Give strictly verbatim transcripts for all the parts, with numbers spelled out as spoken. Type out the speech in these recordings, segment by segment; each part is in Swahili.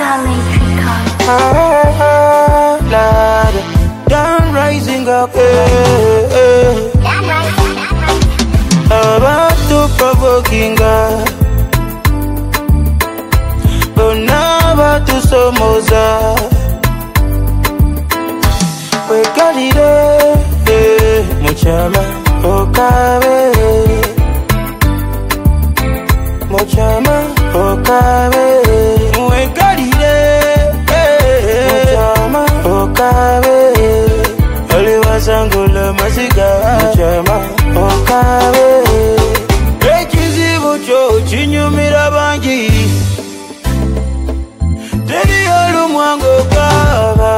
Starlight Records. Ah, Lord, down rising up, eh, eh. About to provoking God, but now about to Somoza. We got it, eh, eh. Muchama, okabe, muchama, okabe. We got it, eh, eh. Muchama, okabe. Ali wasangula masiga, muchama, okabe. Ekizibu cho chinyumira bangi, teri olu mwango kaba.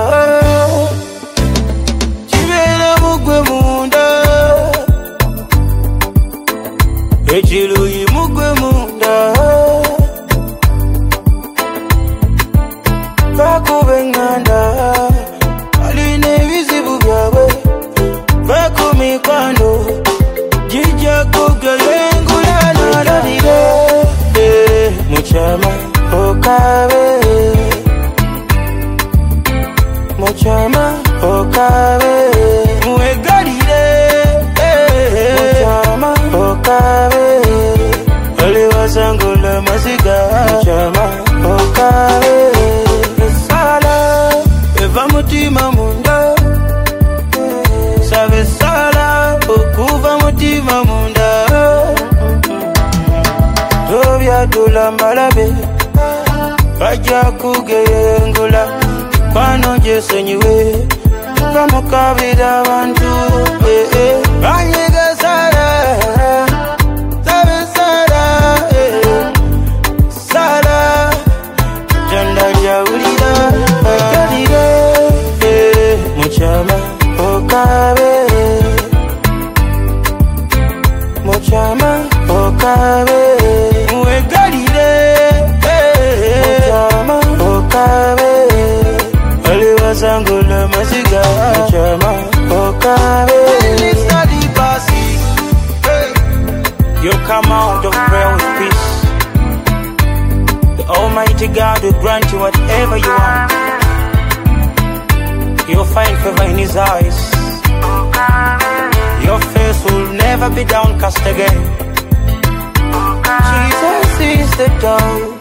Echiluyi mugwe munda, bakube nganda, aline vizibu byawe, bakumi kwando, jija kugelengula nalalire, eh, muchama okabe, muchama okabe, muegalire, eh, muchama okabe. Sangula masiga chama okabe sala eva mutima munda sabe sala okuva mutima munda tobya tulambalabe bajja kugengula kwano jesenyiwe bamukabira abantu eh eh banyiga sala muchama okabe, muchama okabe, muegalire, muchama okabe, ali wasangula masiga, muchama okabe. You come out of prayer with peace. The Almighty God will grant you whatever you want. You'll find favor in His eyes. Your face will never be downcast again. Jesus is the door.